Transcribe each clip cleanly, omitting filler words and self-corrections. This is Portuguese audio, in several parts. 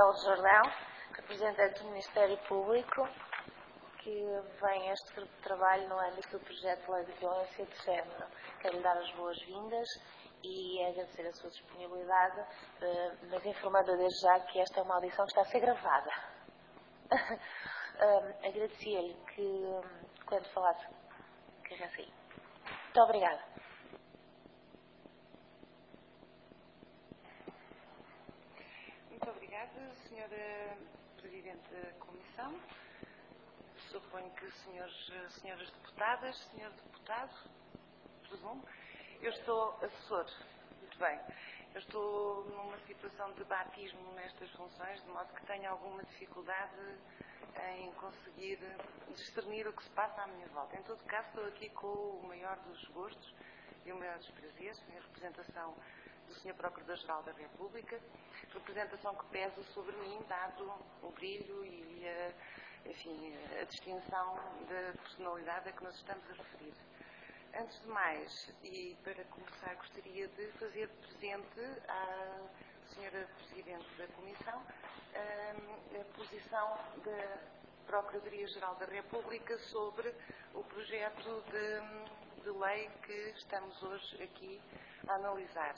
Isabel Jordão, representante do Ministério Público, que vem a este grupo de trabalho no âmbito do projeto de lei de violência de género. Quero lhe dar as boas-vindas e agradecer a sua disponibilidade, mas informando desde já que esta é uma audição que está a ser gravada. Agradecia-lhe que, quando falasse, carregasse aí. Muito obrigada. Muito obrigada, Senhora Presidente da Comissão. Suponho que senhoras deputadas, senhor deputado, presumo. Eu estou assessor. Muito bem. Eu estou numa situação de batismo nestas funções, de modo que tenho alguma dificuldade em conseguir discernir o que se passa à minha volta. Em todo caso, estou aqui com o maior dos gostos e o maior dos prazeres, em representação do Sr. Procurador-Geral da República, representação que pesa sobre mim, dado o brilho e a distinção da personalidade a que nos estamos a referir. Antes de mais, e para começar, gostaria de fazer presente à Senhora Presidente da Comissão a posição da Procuradoria-Geral da República sobre o projeto de lei que estamos hoje aqui a analisar.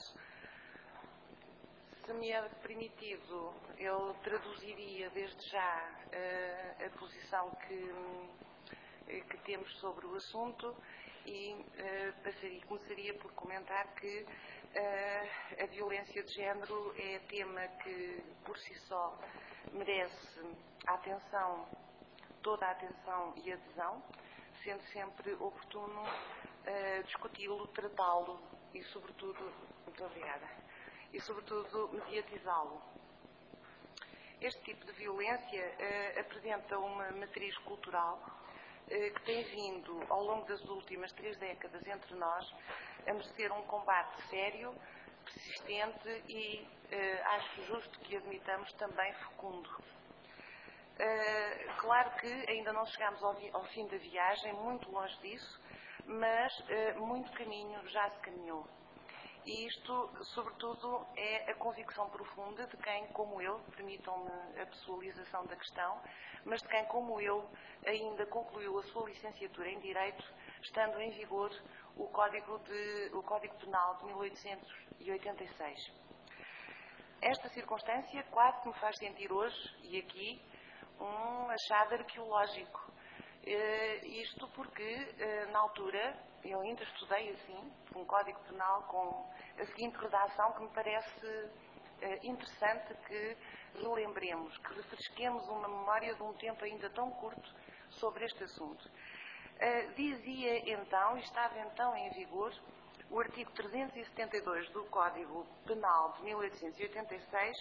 Se me é permitido, eu traduziria desde já a posição que temos sobre o assunto e começaria por comentar que a violência de género é tema que, por si só, merece atenção, toda a atenção e adesão, sendo sempre oportuno discuti-lo, tratá-lo e, sobretudo, muito obrigada, e, sobretudo, mediatizá-lo. Este tipo de violência apresenta uma matriz cultural que tem vindo, ao longo das últimas 3 décadas, entre nós, a merecer um combate sério, persistente e, acho justo que admitamos, também fecundo. Claro que ainda não chegamos ao fim da viagem, muito longe disso, mas muito caminho já se caminhou. E isto, sobretudo, é a convicção profunda de quem, como eu, permitam-me a pessoalização da questão, mas de quem, como eu, ainda concluiu a sua licenciatura em Direito, estando em vigor o Código Penal de 1886. Esta circunstância quase que me faz sentir hoje, e aqui, um achado arqueológico. Isto porque, na altura, eu ainda estudei assim, um Código Penal com a seguinte redação que me parece interessante que relembremos, que refresquemos uma memória de um tempo ainda tão curto sobre este assunto. Dizia então, e estava então em vigor, o artigo 372 do Código Penal de 1886,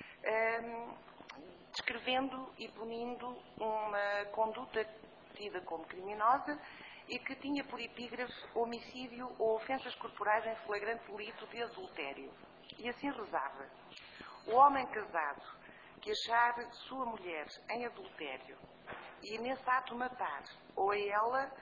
descrevendo e punindo uma conduta tida como criminosa e que tinha por epígrafe homicídio ou ofensas corporais em flagrante delito de adultério. E assim rezava: o homem casado que achar sua mulher em adultério e nesse ato matar ou a ela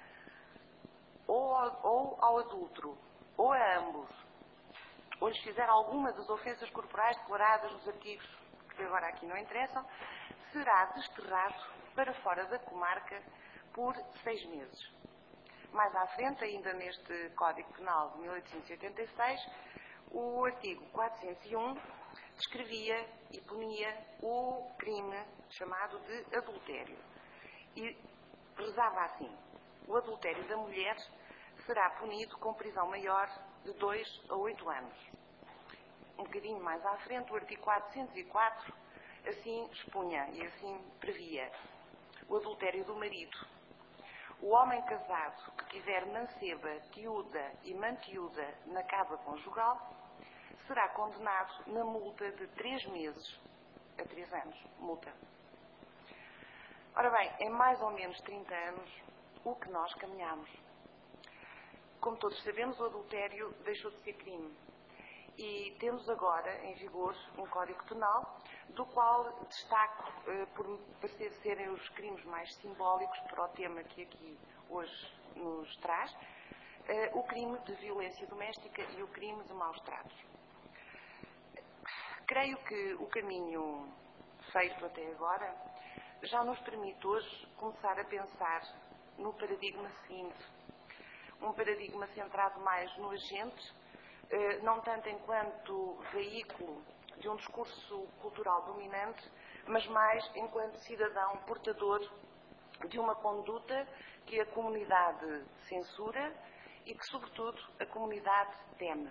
ou ao adúltero ou a ambos, ou lhes fizer alguma das ofensas corporais declaradas nos artigos que agora aqui não interessam, será desterrado para fora da comarca por 6 meses. Mais à frente, ainda neste Código Penal de 1886, o artigo 401 descrevia e punia o crime chamado de adultério. E rezava assim: o adultério da mulher será punido com prisão maior de 2 a 8 anos. Um bocadinho mais à frente, o artigo 404 assim expunha e assim previa: o adultério do marido. O homem casado que tiver manceba, tiúda e mantiúda na casa conjugal será condenado na multa de 3 meses a 3 anos. Multa. Ora bem, em mais ou menos 30 anos, o que nós caminhamos. Como todos sabemos, o adultério deixou de ser crime. E temos agora em vigor um Código Penal, do qual destaco, por me parecer serem os crimes mais simbólicos para o tema que aqui hoje nos traz, o crime de violência doméstica e o crime de maus tratos. Creio que o caminho feito até agora já nos permite hoje começar a pensar no paradigma seguinte. Um paradigma centrado mais no agente, não tanto enquanto veículo de um discurso cultural dominante, mas mais enquanto cidadão portador de uma conduta que a comunidade censura e que, sobretudo, a comunidade teme.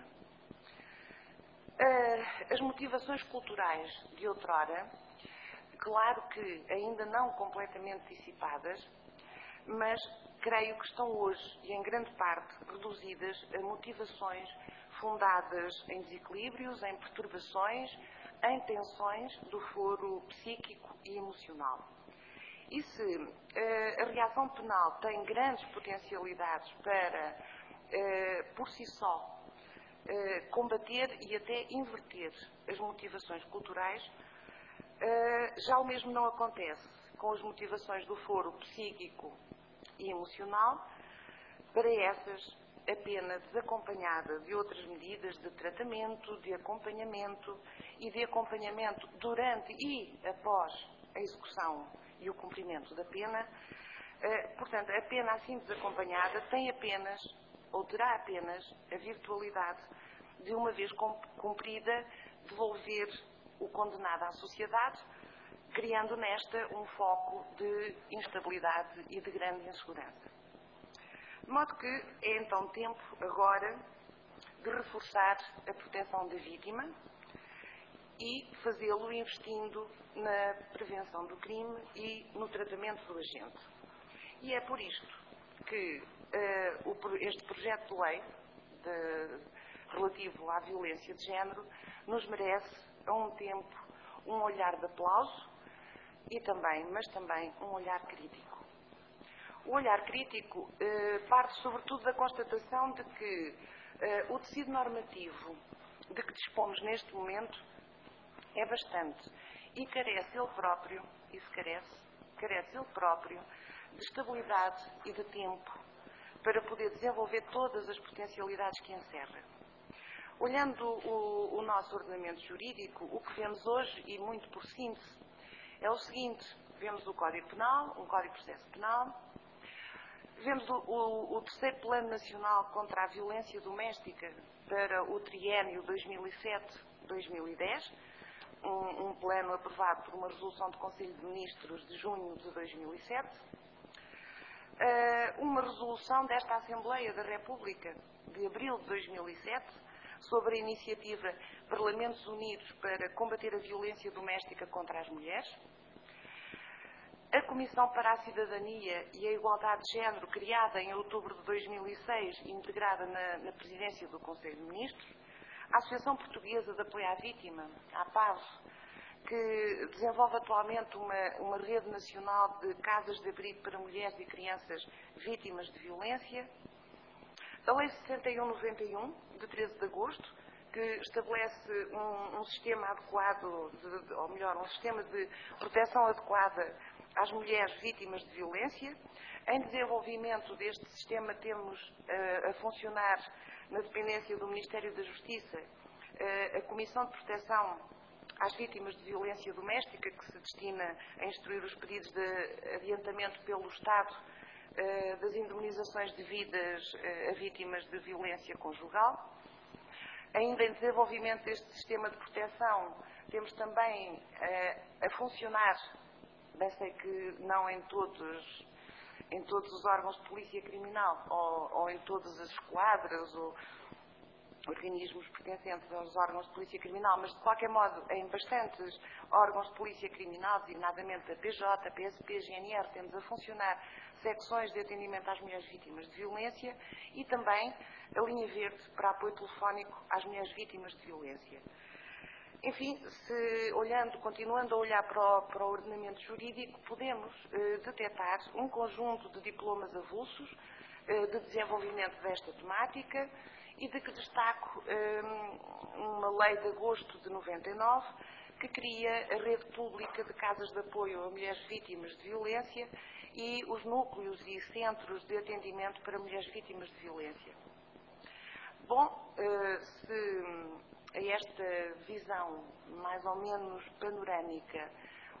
As motivações culturais de outrora, claro que ainda não completamente dissipadas, mas creio que estão hoje, e em grande parte, reduzidas a motivações fundadas em desequilíbrios, em perturbações, em tensões do foro psíquico e emocional. E se a reação penal tem grandes potencialidades para, por si só, combater e até inverter as motivações culturais, já o mesmo não acontece com as motivações do foro psíquico e emocional. Para essas, a pena desacompanhada de outras medidas de tratamento, de acompanhamento e de acompanhamento durante e após a execução e o cumprimento da pena, portanto, a pena assim desacompanhada tem apenas, ou terá apenas, a virtualidade de, uma vez cumprida, devolver o condenado à sociedade, criando nesta um foco de instabilidade e de grande insegurança. De modo que é então tempo agora de reforçar a proteção da vítima e fazê-lo investindo na prevenção do crime e no tratamento do agente. E é por isto que este projeto de lei relativo à violência de género nos merece, a um tempo, um olhar de aplauso e também, mas também, um olhar crítico. O olhar crítico parte sobretudo da constatação de que o tecido normativo de que dispomos neste momento é bastante e carece ele próprio, carece ele próprio de estabilidade e de tempo para poder desenvolver todas as potencialidades que encerra. Olhando o nosso ordenamento jurídico, o que vemos hoje, e muito por síntese, é o seguinte: vemos o Código Penal, um Código de Processo Penal, vemos o terceiro Plano Nacional contra a Violência Doméstica para o triênio 2007-2010, um plano aprovado por uma resolução do Conselho de Ministros de junho de 2007, uma resolução desta Assembleia da República de abril de 2007, sobre a iniciativa Parlamentos Unidos para combater a violência doméstica contra as mulheres, a Comissão para a Cidadania e a Igualdade de Género, criada em outubro de 2006 e integrada na presidência do Conselho de Ministros, a Associação Portuguesa de Apoio à Vítima, a APAV, que desenvolve atualmente uma rede nacional de casas de abrigo para mulheres e crianças vítimas de violência, a Lei 6191, de 13 de agosto, que estabelece um sistema adequado, ou melhor, um sistema de proteção adequada às mulheres vítimas de violência. Em desenvolvimento deste sistema temos a funcionar na dependência do Ministério da Justiça a Comissão de Proteção às Vítimas de Violência Doméstica, que se destina a instruir os pedidos de adiantamento pelo Estado das indemnizações devidas a vítimas de violência conjugal. Ainda em desenvolvimento deste sistema de proteção, temos também a funcionar, bem sei que não em todos os órgãos de polícia criminal, ou em todas as esquadras, ou organismos pertencentes aos órgãos de polícia criminal, mas de qualquer modo em bastantes órgãos de polícia criminal, designadamente a PJ, PSP, GNR, temos a funcionar secções de atendimento às mulheres vítimas de violência e também a linha verde para apoio telefónico às mulheres vítimas de violência. Enfim, continuando a olhar para o ordenamento jurídico, podemos detectar um conjunto de diplomas avulsos de desenvolvimento desta temática e de que destaco uma lei de agosto de 99 que cria a rede pública de casas de apoio a mulheres vítimas de violência e os núcleos e centros de atendimento para mulheres vítimas de violência. Bom, se a esta visão mais ou menos panorâmica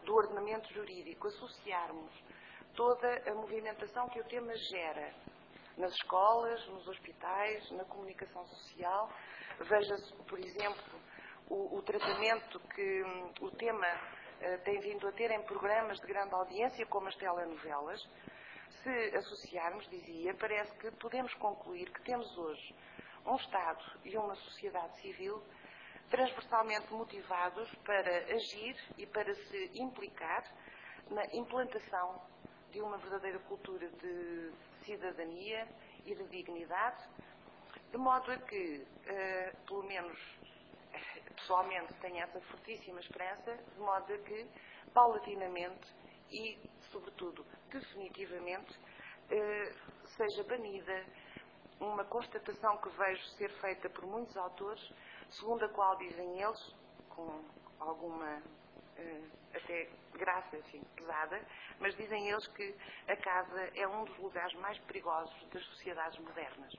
do ordenamento jurídico, associarmos toda a movimentação que o tema gera nas escolas, nos hospitais, na comunicação social. Veja-se, por exemplo, o tratamento que o tema tem vindo a ter em programas de grande audiência, como as telenovelas. Se associarmos, dizia, parece que podemos concluir que temos hoje um Estado e uma sociedade civil transversalmente motivados para agir e para se implicar na implantação de uma verdadeira cultura de cidadania e de dignidade, de modo a que, pelo menos pessoalmente, tenho essa fortíssima esperança, de modo a que, paulatinamente e, sobretudo, definitivamente, seja banida uma constatação que vejo ser feita por muitos autores, segundo a qual dizem eles, com alguma até graça, enfim, pesada, mas dizem eles que a casa é um dos lugares mais perigosos das sociedades modernas.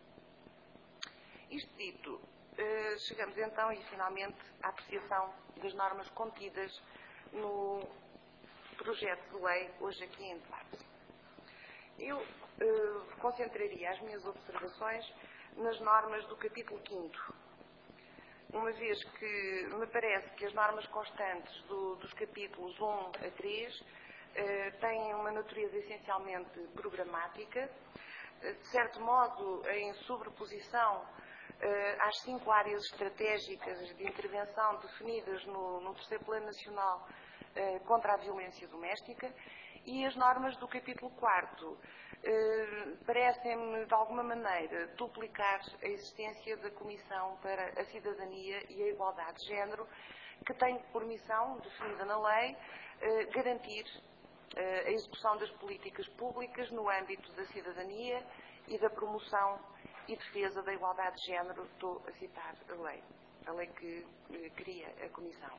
Isto dito, chegamos então e finalmente à apreciação das normas contidas no projeto de lei hoje aqui em debate. Eu concentraria as minhas observações nas normas do capítulo 5º, uma vez que me parece que as normas constantes dos capítulos 1 a 3 têm uma natureza essencialmente programática, de certo modo em sobreposição às 5 áreas estratégicas de intervenção definidas no terceiro Plano Nacional contra a Violência Doméstica, e as normas do capítulo 4º parecem-me, de alguma maneira, duplicar a existência da Comissão para a Cidadania e a Igualdade de Género, que tem por missão, definida na lei, garantir a execução das políticas públicas no âmbito da cidadania e da promoção e defesa da igualdade de género. Estou a citar a lei que cria a Comissão.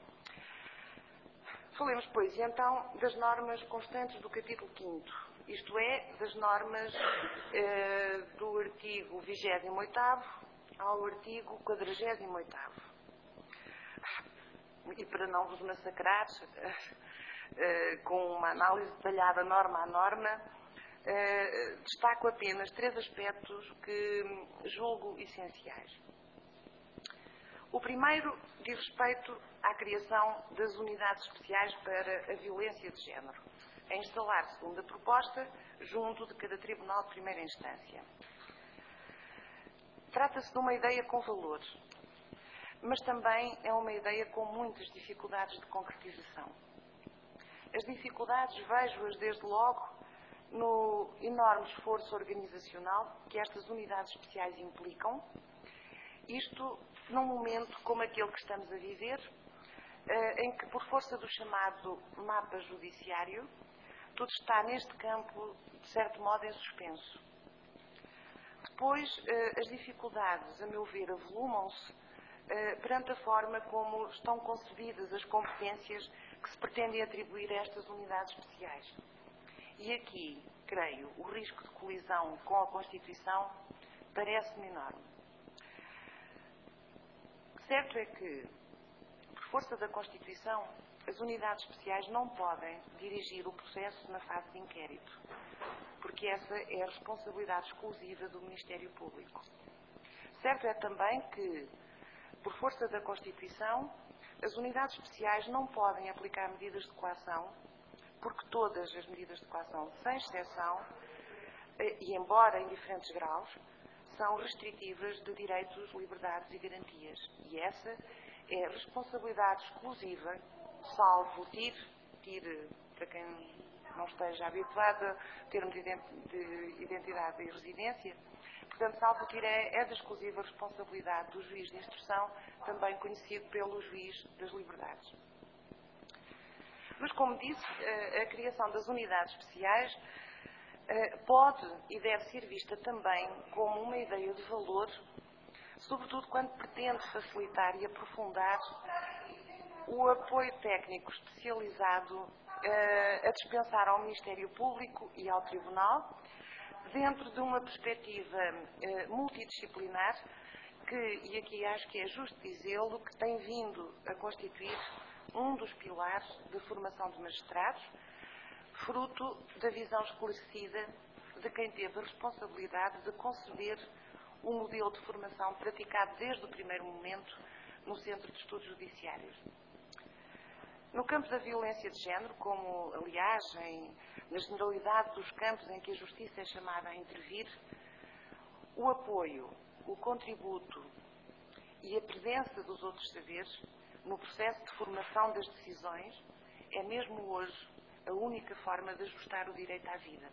Falemos, pois, então, das normas constantes do capítulo 5º, isto é, das normas do artigo 28º ao artigo 48º. E para não vos massacrar com uma análise detalhada norma a norma, destaco apenas 3 aspectos que julgo essenciais. O primeiro diz respeito à criação das unidades especiais para a violência de género, a instalar, segundo a proposta, junto de cada tribunal de primeira instância. Trata-se de uma ideia com valor, mas também é uma ideia com muitas dificuldades de concretização. As dificuldades vejo-as desde logo no enorme esforço organizacional que estas unidades especiais implicam, isto num momento como aquele que estamos a viver, em que, por força do chamado mapa judiciário, tudo está neste campo, de certo modo, em suspenso. Depois, as dificuldades, a meu ver, avolumam-se perante a forma como estão concebidas as competências que se pretendem atribuir a estas unidades especiais. E aqui, creio, o risco de colisão com a Constituição parece-me enorme. Certo é que, por força da Constituição, as unidades especiais não podem dirigir o processo na fase de inquérito, porque essa é a responsabilidade exclusiva do Ministério Público. Certo é também que, por força da Constituição, as unidades especiais não podem aplicar medidas de coação, porque todas as medidas de coação, sem exceção, e embora em diferentes graus, são restritivas de direitos, liberdades e garantias. E essa é a responsabilidade exclusiva, salvo tire para quem não esteja habituado a termos de identidade e residência, portanto, salvo tire é da exclusiva responsabilidade do juiz de instrução, também conhecido pelo juiz das liberdades. Mas, como disse, a criação das unidades especiais pode e deve ser vista também como uma ideia de valor, sobretudo quando pretende facilitar e aprofundar o apoio técnico especializado a dispensar ao Ministério Público e ao Tribunal, dentro de uma perspectiva multidisciplinar que, e aqui acho que é justo dizê-lo, que tem vindo a constituir um dos pilares da formação de magistrados, fruto da visão esclarecida de quem teve a responsabilidade de conceber um modelo de formação praticado desde o primeiro momento no Centro de Estudos Judiciários. No campo da violência de género, como, aliás, na generalidade dos campos em que a Justiça é chamada a intervir, o apoio, o contributo e a presença dos outros saberes no processo de formação das decisões é mesmo hoje a única forma de ajustar o direito à vida.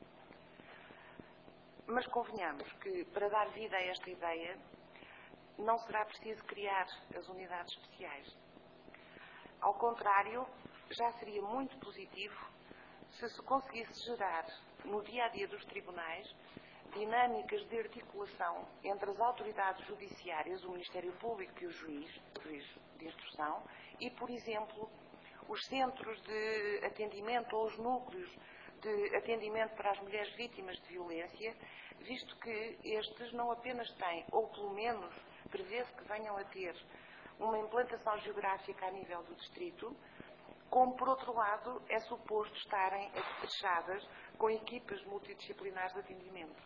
Mas convenhamos que, para dar vida a esta ideia, não será preciso criar as unidades especiais. Ao contrário, já seria muito positivo se se conseguisse gerar, no dia-a-dia dos tribunais, dinâmicas de articulação entre as autoridades judiciárias, o Ministério Público e o juiz de instrução, e, por exemplo, os centros de atendimento ou os núcleos de atendimento para as mulheres vítimas de violência, visto que estes não apenas têm, ou pelo menos prevê-se que venham a ter, uma implantação geográfica a nível do distrito, como, por outro lado, é suposto estarem apetrechadas com equipas multidisciplinares de atendimento.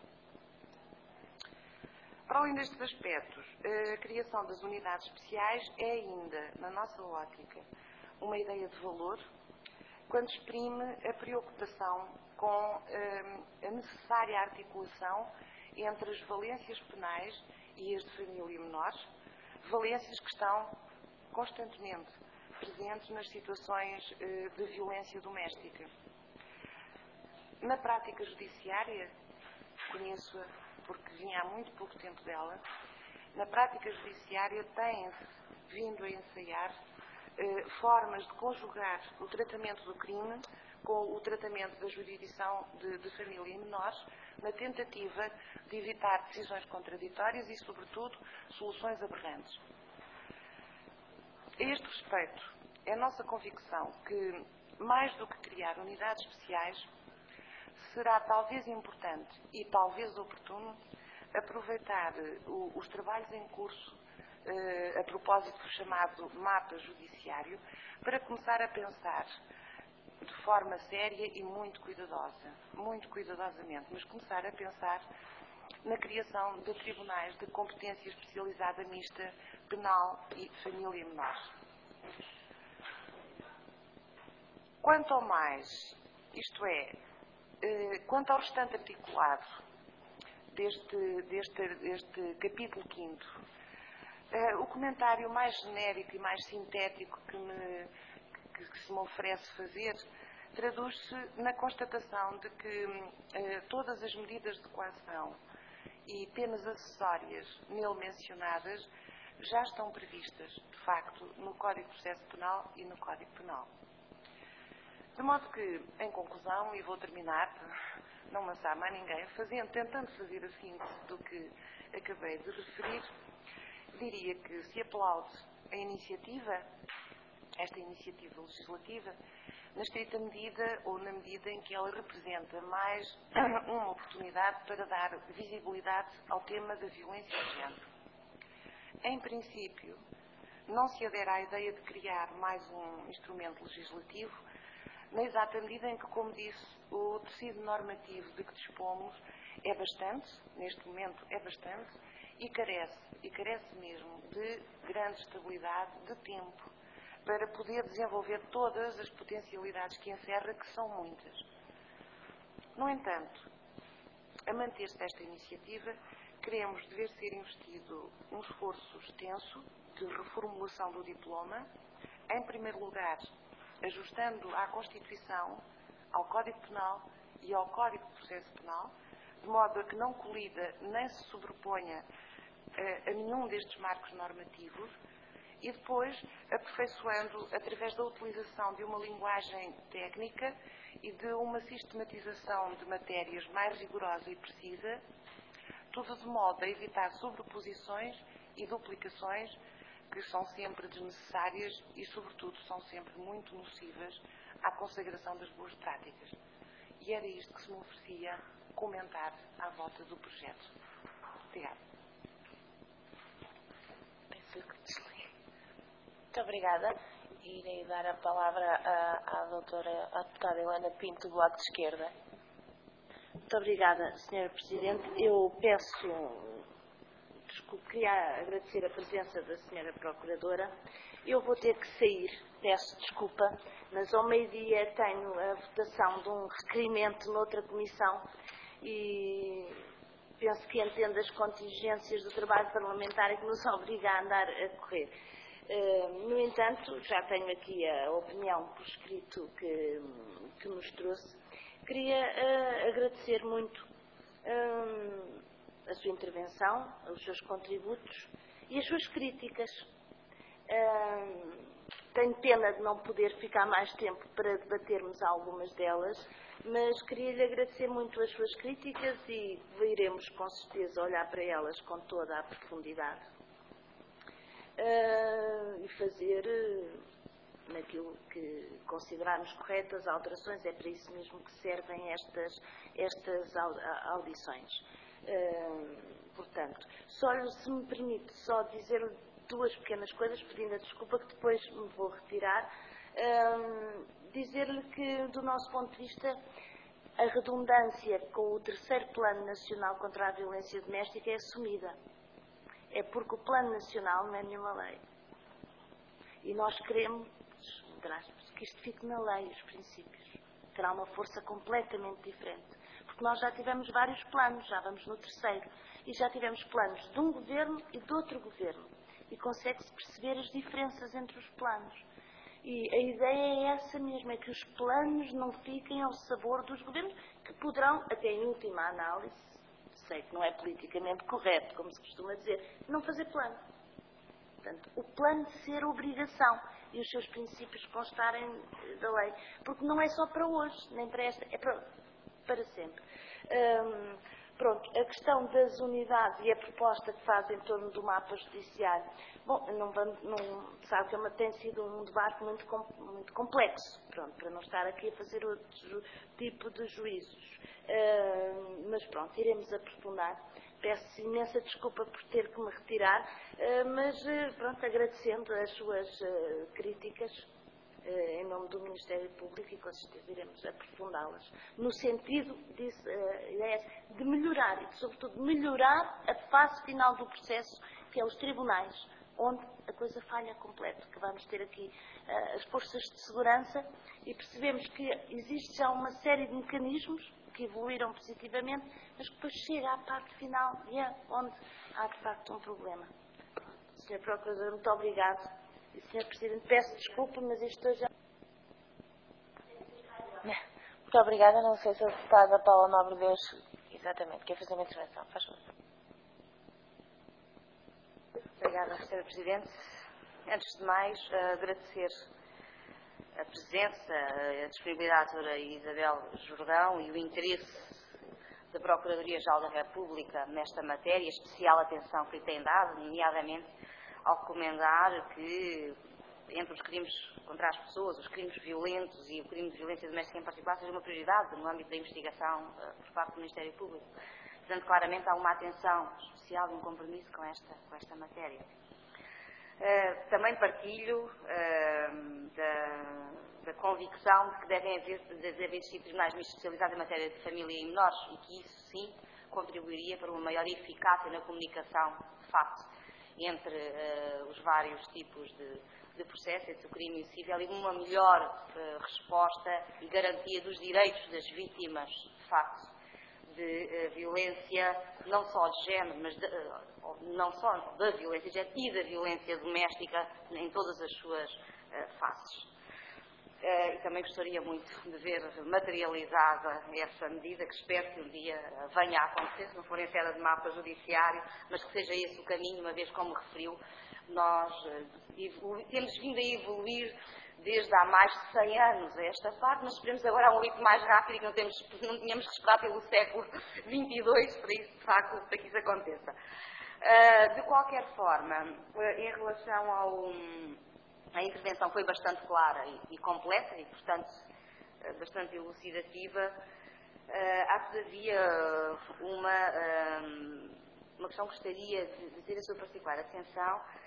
Para além destes aspectos, a criação das unidades especiais é ainda, na nossa ótica, uma ideia de valor, quando exprime a preocupação com a necessária articulação entre as valências penais e as de família menores, valências que estão constantemente presentes nas situações de violência doméstica. Na prática judiciária, conheço-a porque vinha há muito pouco tempo dela, na prática judiciária tem-se vindo a ensaiar formas de conjugar o tratamento do crime com o tratamento da jurisdição de família e menores, na tentativa de evitar decisões contraditórias e, sobretudo, soluções aberrantes. A este respeito, é nossa convicção que, mais do que criar unidades especiais, será talvez importante e talvez oportuno aproveitar os trabalhos em curso a propósito do chamado mapa judiciário para começar a pensar de forma séria e muito cuidadosamente, mas começar a pensar na criação de tribunais de competência especializada mista, penal e família menores. Quanto ao mais, isto é, quanto ao restante articulado deste capítulo 5º, o comentário mais genérico e mais sintético que se me oferece fazer traduz-se na constatação de que todas as medidas de coação e penas acessórias nele mencionadas já estão previstas, de facto, no Código de Processo Penal e no Código Penal. De modo que, em conclusão, e vou terminar, não amassar mais ninguém, tentando fazer a síntese do que acabei de referir, diria que se aplaude a iniciativa, esta iniciativa legislativa, na estrita medida ou na medida em que ela representa mais uma oportunidade para dar visibilidade ao tema da violência de género. Em princípio, não se adere à ideia de criar mais um instrumento legislativo, na exata medida em que, como disse, o tecido normativo de que dispomos é bastante, neste momento é bastante, e carece mesmo de grande estabilidade de tempo para poder desenvolver todas as potencialidades que encerra, que são muitas. No entanto, a manter-se esta iniciativa, queremos dever ser investido um esforço extenso de reformulação do diploma, em primeiro lugar, ajustando à Constituição, ao Código Penal e ao Código de Processo Penal, de modo a que não colida nem se sobreponha a nenhum destes marcos normativos, e depois aperfeiçoando através da utilização de uma linguagem técnica e de uma sistematização de matérias mais rigorosa e precisa, tudo de modo a evitar sobreposições e duplicações que são sempre desnecessárias e, sobretudo, são sempre muito nocivas à consagração das boas práticas. E era isto que se me oferecia comentar à volta do projeto. Obrigada. Muito obrigada. irei dar a palavra à deputada Helena Pinto, do Bloco de Esquerda. Muito obrigada, Sra. Presidente. Eu queria agradecer a presença da Sra. Procuradora. Eu vou ter que sair, peço desculpa, mas ao meio-dia tenho a votação de um requerimento noutra comissão e penso que entendo as contingências do trabalho parlamentar e que nos obriga a andar a correr. No entanto, já tenho aqui a opinião por escrito que nos trouxe. Queria agradecer muito a sua intervenção, os seus contributos e as suas críticas. Tenho pena de não poder ficar mais tempo para debatermos algumas delas, mas queria-lhe agradecer muito as suas críticas e iremos com certeza olhar para elas com toda a profundidade e fazer naquilo que considerarmos corretas alterações. É para isso mesmo que servem estas audições. Portanto, se me permite só dizer duas pequenas coisas, pedindo a desculpa que depois me vou retirar. Dizer-lhe que, do nosso ponto de vista, a redundância com o terceiro Plano Nacional contra a Violência Doméstica é assumida. É porque o Plano Nacional não é nenhuma lei. E nós queremos, que isto fique na lei, os princípios. Terá uma força completamente diferente. Porque nós já tivemos vários planos, já vamos no terceiro. E já tivemos planos de um governo e de outro governo. E consegue-se perceber as diferenças entre os planos. E a ideia é essa mesmo, é que os planos não fiquem ao sabor dos governos, que poderão, até em última análise, sei que não é politicamente correto, como se costuma dizer, não fazer plano. Portanto, o plano ser obrigação e os seus princípios constarem da lei. Porque não é só para hoje, nem para esta, é para sempre. Pronto, a questão das unidades e a proposta que faz em torno do mapa judiciário, bom, sabe que tem sido um debate muito complexo, pronto, para não estar aqui a fazer outro tipo de juízos. Mas pronto, iremos aprofundar. Peço imensa desculpa por ter que me retirar, mas pronto, agradecendo as suas críticas em nome do Ministério Público e com certeza iremos aprofundá-las no sentido de melhorar e de, sobretudo, melhorar a fase final do processo, que é os tribunais, onde a coisa falha completo, que vamos ter aqui as forças de segurança e percebemos que existe já uma série de mecanismos que evoluíram positivamente, mas que depois chega à parte final e é onde há de facto um problema. Sr. Procurador, muito obrigado. E, Sr. Presidente, peço desculpa, mas isto já... Muito obrigada. Não sei se a deputada Paula Nobre Deus, exatamente, quer fazer uma intervenção. Faz favor. Obrigada, Sra. Presidente. Antes de mais, agradecer a presença, a disponibilidade da Sra. Isabel Jordão e o interesse da Procuradoria-Geral da República nesta matéria, especial atenção que lhe tem dado, nomeadamente ao recomendar que, entre os crimes contra as pessoas, os crimes violentos e o crime de violência doméstica em particular, seja uma prioridade no âmbito da investigação por parte do Ministério Público. Portanto, claramente há uma atenção especial e um compromisso com esta matéria. Também partilho da convicção de que devem existir tribunais especializados em matéria de família e menores e que isso, sim, contribuiria para uma maior eficácia na comunicação de facto entre os vários tipos de processo, entre o crime e o civil, e uma melhor resposta e garantia dos direitos das vítimas, de facto, de violência, não só de género, mas não só da violência de género e da violência doméstica em todas as suas faces. E também gostaria muito de ver materializada essa medida, que espero que um dia venha a acontecer, se não for em sede de mapa judiciário, mas que seja esse o caminho, uma vez, como referiu, nós temos vindo a evoluir desde há mais de 100 anos a esta parte, mas esperemos agora um ritmo mais rápido e que não tínhamos que esperar pelo século XXII para isso, de facto, para que isso aconteça. De qualquer forma, em relação a intervenção foi bastante clara e completa e, portanto, bastante elucidativa. Há, todavia, uma questão que gostaria de ter a sua particular atenção,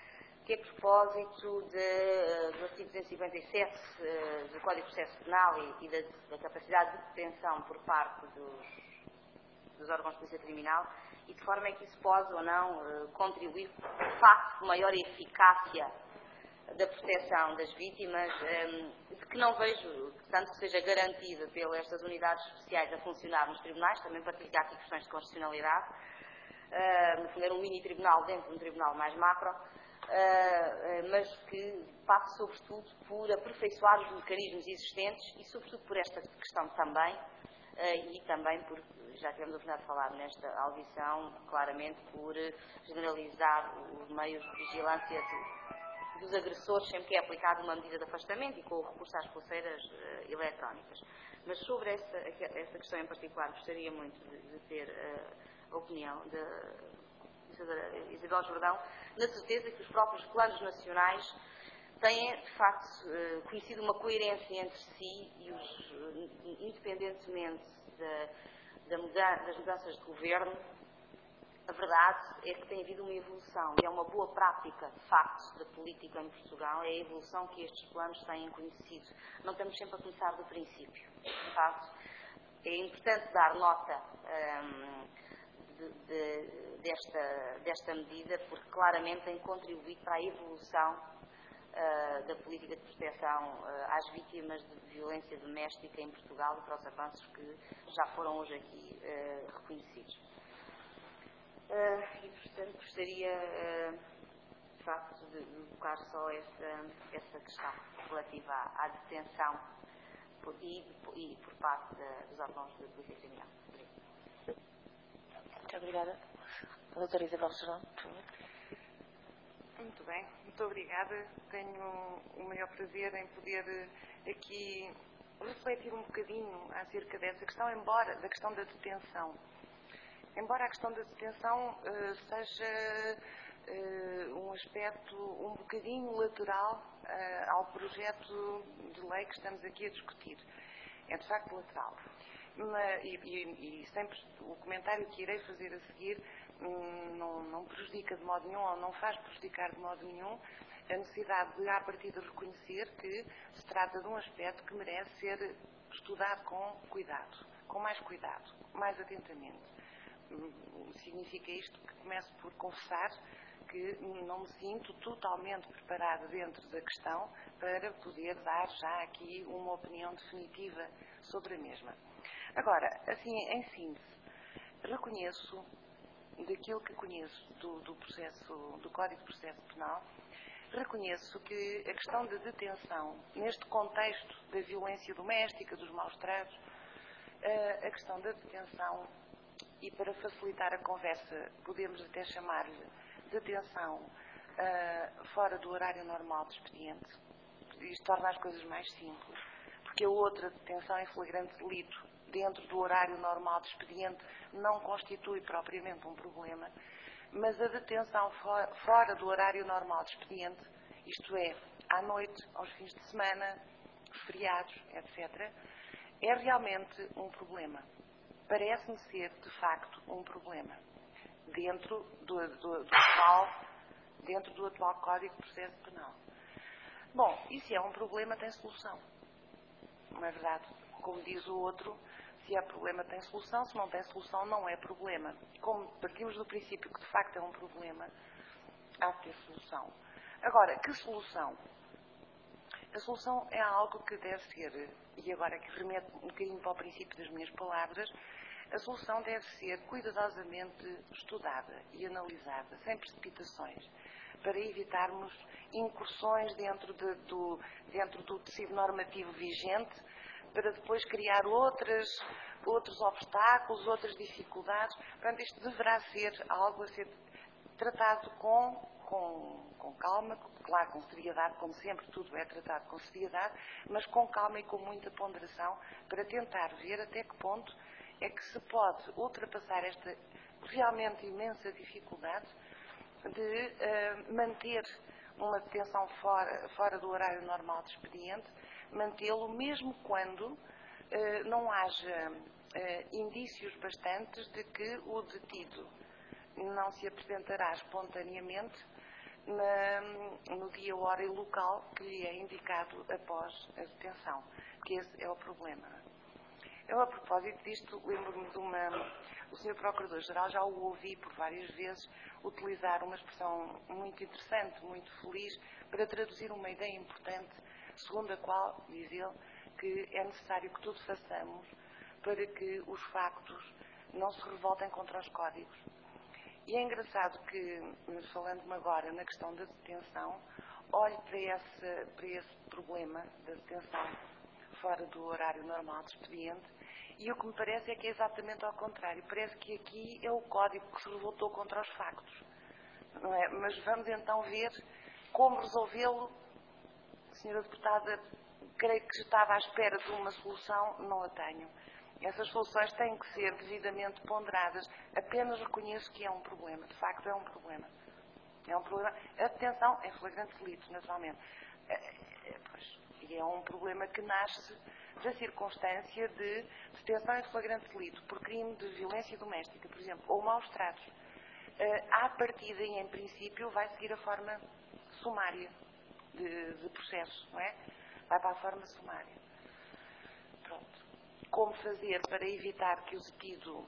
que a propósito do artigo 257 do Código de Processo Penal e da capacidade de detenção por parte dos órgãos de polícia criminal, e de forma é que isso pode ou não contribuir, de facto, com maior eficácia da proteção das vítimas, de que não vejo, tanto que seja garantida pelas estas unidades especiais a funcionar nos tribunais, também partilho aqui questões de constitucionalidade, no fundo era um mini-tribunal dentro de um tribunal mais macro, mas que passe sobretudo por aperfeiçoar os mecanismos existentes e sobretudo por esta questão também, e também por, já tivemos a oportunidade de falar nesta audição, claramente por generalizar os meios de vigilância dos agressores sempre que é aplicada uma medida de afastamento e com o recurso às pulseiras eletrónicas. Mas sobre essa questão em particular gostaria muito de ter a opinião da senhora Isabel Jordão, na certeza que os próprios planos nacionais têm, de facto, conhecido uma coerência entre si e independentemente das mudanças de governo, a verdade é que tem havido uma evolução e é uma boa prática, de facto, da política em Portugal, é a evolução que estes planos têm conhecido. Não estamos sempre a começar do princípio. De facto, é importante dar nota desta medida, porque claramente tem contribuído para a evolução da política de proteção às vítimas de violência doméstica em Portugal e para os avanços que já foram hoje aqui reconhecidos. E, portanto, gostaria, de facto, de colocar só essa questão relativa à detenção e por parte dos órgãos de polícia criminal. Muito obrigada. A doutora Isabel Jordão, por favor. Muito bem, muito obrigada. Tenho o maior prazer em poder aqui refletir um bocadinho acerca dessa questão, da questão da detenção. Embora a questão da detenção seja um aspecto um bocadinho lateral ao projeto de lei que estamos aqui a discutir. É de facto lateral. E sempre o comentário que irei fazer a seguir não prejudica de modo nenhum, ou não faz prejudicar de modo nenhum a necessidade de, à partida, reconhecer que se trata de um aspecto que merece ser estudado com cuidado, com mais cuidado, mais atentamente. Significa isto que começo por confessar que não me sinto totalmente preparada dentro da questão para poder dar já aqui uma opinião definitiva sobre a mesma. Agora, assim, em síntese, reconheço, daquilo que conheço do Código de Processo Penal, reconheço que a questão da detenção, neste contexto da violência doméstica, dos maus-tratos, a questão da detenção, e para facilitar a conversa, podemos até chamar-lhe detenção fora do horário normal de expediente. Isto torna as coisas mais simples, porque a outra detenção em flagrante delito dentro do horário normal de expediente não constitui propriamente um problema, mas a detenção fora do horário normal de expediente, isto é, à noite, aos fins de semana, os feriados, etc., é realmente um problema. Parece-me ser, de facto, um problema dentro do atual Código de Processo Penal. Bom, e se é um problema, tem solução. Não é verdade? Como diz o outro, se é problema, tem solução. Se não tem solução, não é problema. Como partimos do princípio que, de facto, é um problema, há de ter solução. Agora, que solução? A solução é algo que deve ser, e agora que remeto um bocadinho para o princípio das minhas palavras, a solução deve ser cuidadosamente estudada e analisada, sem precipitações, para evitarmos incursões dentro do tecido normativo vigente, para depois criar outros obstáculos, outras dificuldades. Portanto, isto deverá ser algo a ser tratado com calma, claro, com seriedade, como sempre, tudo é tratado com seriedade, mas com calma e com muita ponderação, para tentar ver até que ponto é que se pode ultrapassar esta realmente imensa dificuldade de manter uma detenção fora do horário normal de expediente, mantê-lo mesmo quando não haja indícios bastantes de que o detido não se apresentará espontaneamente no dia, hora e local que lhe é indicado após a detenção, que esse é o problema. Eu, a propósito disto, lembro-me de o Sr. Procurador-Geral, já o ouvi por várias vezes utilizar uma expressão muito interessante, muito feliz, para traduzir uma ideia importante, segundo a qual, diz ele, que é necessário que tudo façamos para que os factos não se revoltem contra os códigos. E é engraçado que, falando-me agora na questão da detenção, olhe para esse problema da detenção fora do horário normal de expediente, e o que me parece é que é exatamente ao contrário. Parece que aqui é o código que se revoltou contra os factos, não é? Mas vamos então ver como resolvê-lo. Senhora Deputada, creio que estava à espera de uma solução, não a tenho. Essas soluções têm que ser devidamente ponderadas. Apenas reconheço que é um problema. De facto, é um problema. É um problema. A detenção é flagrante delito, naturalmente. E é um problema que nasce da circunstância de detenção em flagrante delito por crime de violência doméstica, por exemplo, ou maus tratos. À partida e em princípio vai seguir a forma sumária de processo, não é? Vai para a forma sumária. Pronto. Como fazer para evitar que o detido,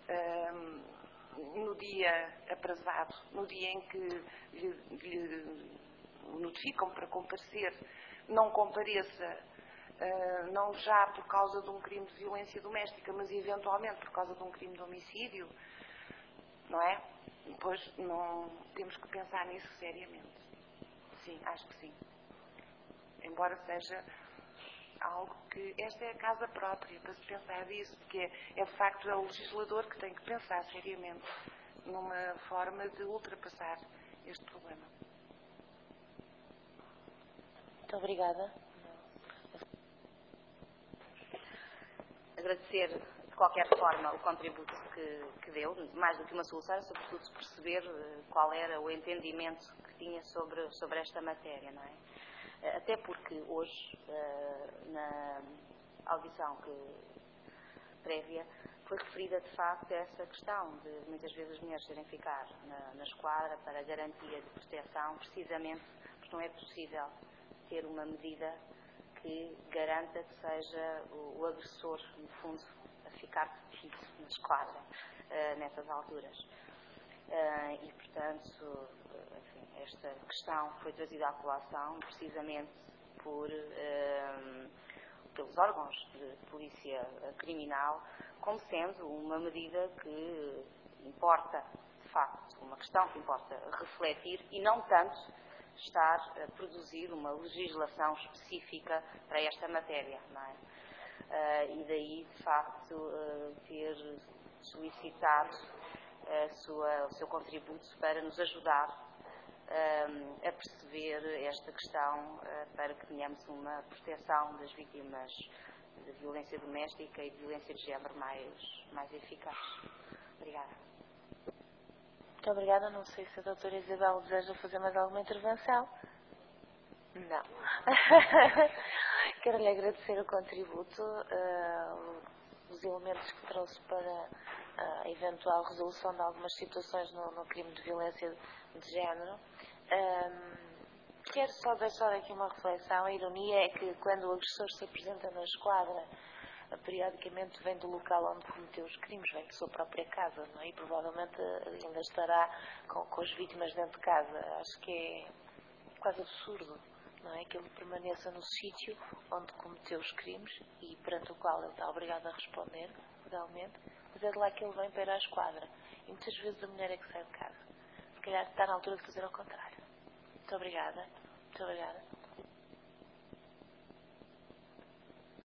no dia aprazado, no dia em que lhe notificam para comparecer, não compareça, não já por causa de um crime de violência doméstica, mas eventualmente por causa de um crime de homicídio, não é? Pois não temos que pensar nisso seriamente. Sim, acho que sim. Embora seja algo que esta é a casa própria para se pensar nisso, porque é de facto o legislador que tem que pensar seriamente numa forma de ultrapassar este problema. Muito obrigada. Agradecer de qualquer forma o contributo que deu, mais do que uma solução, sobretudo perceber qual era o entendimento que tinha sobre esta matéria, não é? Até porque hoje, na audição prévia, foi referida de facto essa questão de muitas vezes as mulheres terem ficar na esquadra para garantia de proteção, precisamente porque não é possível ter uma medida que garanta que seja o agressor, no fundo, a ficar detido na esquadra nessas alturas. E, portanto, enfim, esta questão foi trazida à colação precisamente pelos órgãos de polícia criminal, como sendo uma medida que importa, de facto, uma questão que importa refletir e não tanto estar a produzir uma legislação específica para esta matéria, não é? E daí, de facto, ter solicitado o seu contributo para nos ajudar a perceber esta questão, para que tenhamos uma proteção das vítimas de violência doméstica e de violência de género mais eficaz. Obrigada. Muito obrigada. Não sei se a doutora Isabel deseja fazer mais alguma intervenção. Não. Quero-lhe agradecer o contributo, os elementos que trouxe para a eventual resolução de algumas situações no crime de violência de género. Quero só deixar aqui uma reflexão. A ironia é que quando o agressor se apresenta na esquadra, periodicamente vem do local onde cometeu os crimes, vem de sua própria casa, não é? E provavelmente ainda estará com as vítimas dentro de casa. Acho que é quase absurdo, não é? Que ele permaneça no sítio onde cometeu os crimes e perante o qual ele está obrigado a responder legalmente, mas é de lá que ele vem para ir à esquadra. E muitas vezes a mulher é que sai de casa. Se calhar está na altura de fazer ao contrário. Muito obrigada. Muito obrigada.